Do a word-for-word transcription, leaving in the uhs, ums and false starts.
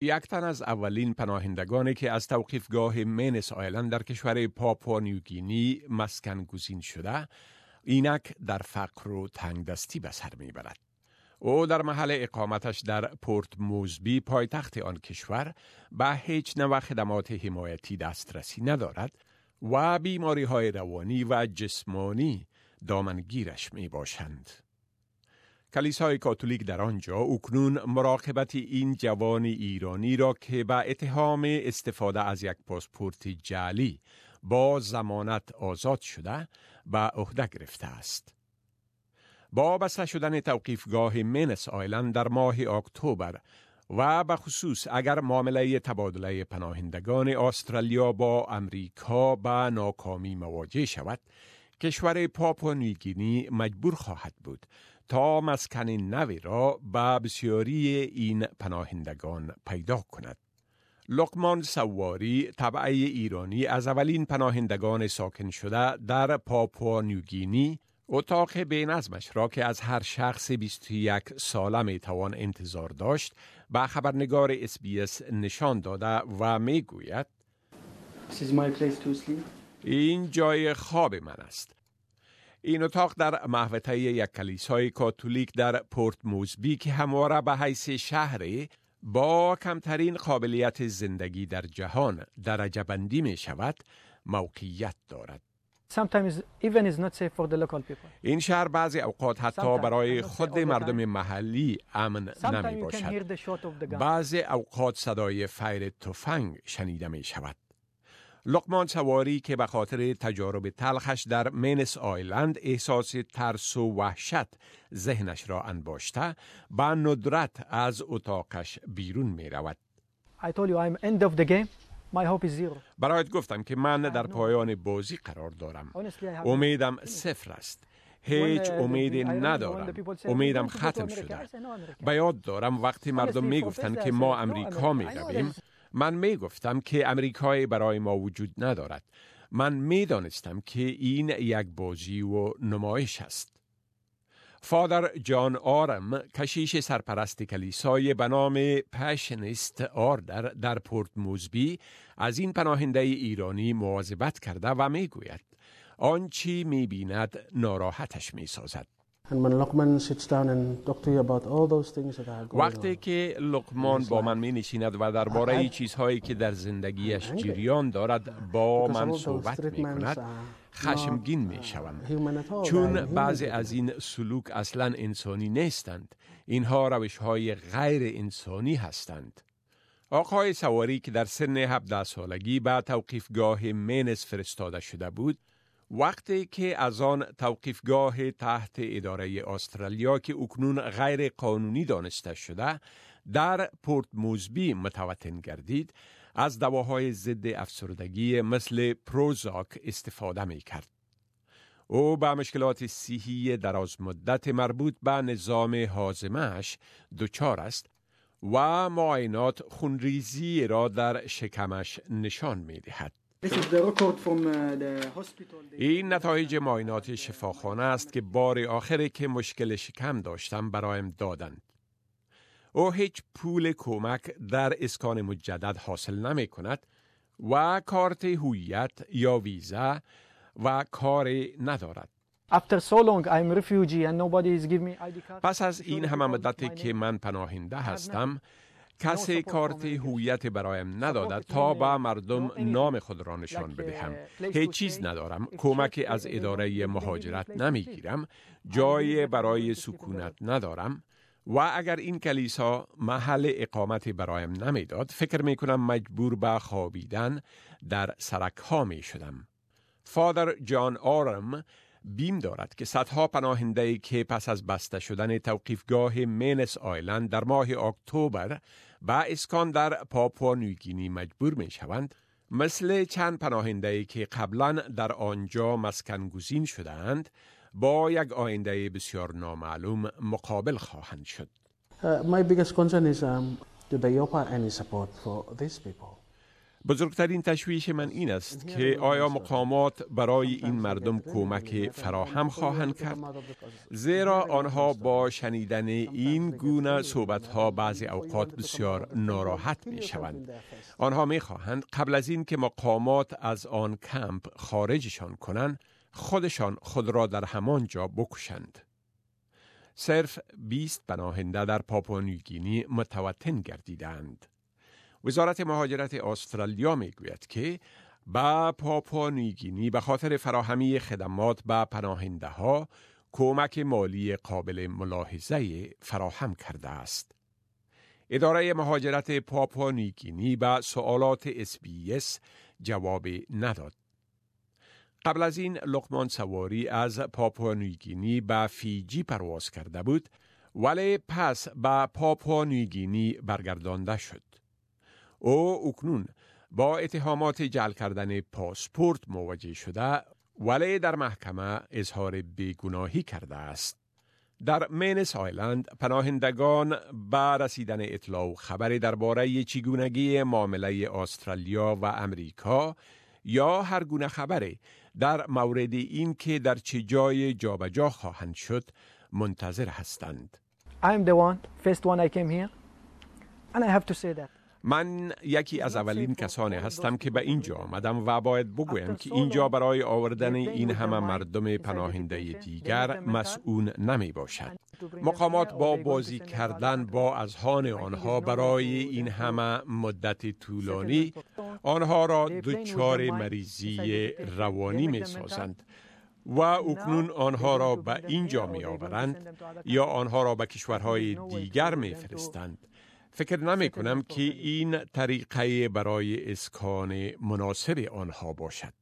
یک تن از اولین پناهندگانی که از توقیفگاه مینس آیلند در کشور پاپوا نیوگینی مسکن گزین شده، اینک در فقر و تنگدستی به سر میبرد. او در محل اقامتش در پورت موزبی پایتخت آن کشور به هیچ نوع خدمات حمایتی دسترسی ندارد و بیماری های روانی و جسمانی دامنگیرش می باشند. کلیسای کاتولیک در آنجا اکنون مراقبت این جوان ایرانی را که به اتهام استفاده از یک پاسپورت جعلی با ضمانت آزاد شده به عهده گرفته است. با بسته شدن توقیفگاه مینس آیلند در ماه اکتبر و به خصوص اگر معامله تبادله پناهندگان استرالیا با امریکا به ناکامی مواجه شود، کشور پاپوا نیوگینی مجبور خواهد بود تا مسکن نوی را به بسیاری این پناهندگان پیدا کند. لقمان سواری تبعه ایرانی از اولین پناهندگان ساکن شده در پاپوا نیوگینی اتاق بینظمش را که از هر شخص بیست و یک ساله می توان انتظار داشت به خبرنگار اس بی اس نشان داده و می گوید This is my place to sleep. این جای خواب من است. این اتاق در محوطه یک کلیسای کاتولیک در پورت موزبی که همواره به حیث شهری با کمترین قابلیت زندگی در جهان درجه بندی می شود موقعیت دارد. Sometimes even is not safe for the local people. این شهر بعضی اوقات حتی برای خود مردم محلی امن نمی باشد. بعضی اوقات صدای فیر تفنگ شنیده می شود. لقمان سواری که به خاطر تجارب تلخش در مینس آیلند احساس ترس و وحشت ذهنش را انباشته، به ندرت از اتاقش بیرون می رود. I told you I'm end of the game. My hope is zero. برایت گفتم که من در پایان بازی قرار دارم. امیدم صفر است. هیچ امیدی ندارم. امیدم ختم شده. به یاد دارم وقتی مردم می گفتند که ما امریکا می رویم، من می گفتم که امریکای برای ما وجود ندارد. من می دانستم که این یک بازی و نمایش است. فادر جان آرم، کشیش سرپرست کلیسای به نام پشنیست آردر در پورت موزبی، از این پناهنده ایرانی مواظبت کرده و می گوید آنچه می بیند ناراحتش می سازد. وقتی که لقمان با من می نشیند و درباره چیزهایی که در زندگیش جریان دارد با من صحبت می کند، خشمگین می شوم، چون بعضی از این سلوک اصلا انسانی نیستند. اینها روش‌های غیر انسانی هستند. آقای سواری که در سن هفده سالگی به توقیفگاه مینس فرستاده شده بود، وقتی که از آن توقیفگاه تحت اداره استرالیا که اکنون غیر قانونی دانسته شده در پورت موزبی متوطن گردید، از دواهای ضد افسردگی مثل پروزاک استفاده می کرد. او با مشکلات صحی دراز مدت مربوط به نظام هاضمه‌اش دچار است و معاینات خونریزی را در شکمش نشان می دهد. این نتایج معاینات شفاخانه است که بار آخری که مشکل شکم داشتم برایم دادند. او هیچ پول کمک در اسکان مجدد حاصل نمی کند و کارت هویت یا ویزا و کاری ندارد. After so long I'm refugee and nobody is give me آی دی card. پس از این همه مدتی که من پناهنده هستم، کسی کارت هویت برایم ندادد تا با مردم نام خود را نشان بدهم. هیچ چیز ندارم. کمک از اداره مهاجرت نمیگیرم. جای برای سکونت ندارم. و اگر این کلیسا محل اقامت برایم نمیداد، فکر میکنم مجبور به خوابیدن در سرک ها می شدم. فادر جان آرم بیم دارد که صدها پناهنده‌ای که پس از بسته شدن توقیفگاه مینس آیلند در ماه اکتبر با اسکان در پاپوا نیوگینی مجبور می شوند، مثل چند پناهنده‌ای که قبلا در آنجا مسکن گزین شدند، با یک آینده بسیار نامعلوم مقابل خواهند شد. Uh, my biggest concern is um, do they offer any support for these people? بزرگترین تشویش من این است که آیا مقامات برای این مردم کمک فراهم خواهند کرد؟ زیرا آنها با شنیدن این گونه صحبت‌ها بعضی اوقات بسیار ناراحت می‌شوند. آنها می‌خواهند قبل از این که مقامات از آن کمپ خارجشان کنند، خودشان خود را در همان جا بکشند. صرف بیست پناهنده در پاپوانیوگینی متوطن گردیدند. وزارت مهاجرت استرالیا میگوید که با پاپوانیوگینی به خاطر فراهمی خدمات به پناهنده ها کمک مالی قابل ملاحظه فراهم کرده است. اداره مهاجرت پاپوانیوگینی به سوالات اس بی اس جواب نداد. قبل از این لقمان سواری از پاپوانیوگینی به فیجی پرواز کرده بود، ولی پس به پاپوانیوگینی برگردانده شد. او اکنون با اتهامات جعل کردن پاسپورت مواجه شده، ولی در محکمه اظهار بیگناهی کرده است. در مینس آیلند پناهندگان با رسیدن اطلاع و خبری درباره چگونگی معامله استرالیا و امریکا یا هر گونه خبری در مورد این که در چه جای جابجا خواهند شد منتظر هستند. I'm the one, first one I came here, and I have to say that. من یکی از اولین کسانی هستم که به اینجا آمدم و باید بگویم که اینجا برای آوردن این همه مردم پناهنده دیگر مسئول نمی باشد. مقامات با بازی کردن با اذهان آنها برای این همه مدت طولانی آنها را دچار مریضی روانی می سازند و اکنون آنها را به اینجا می آورند یا آنها را به کشورهای دیگر می فرستند. فکر نمی کنم که این طریقه برای اسکان مناسب آنها باشد.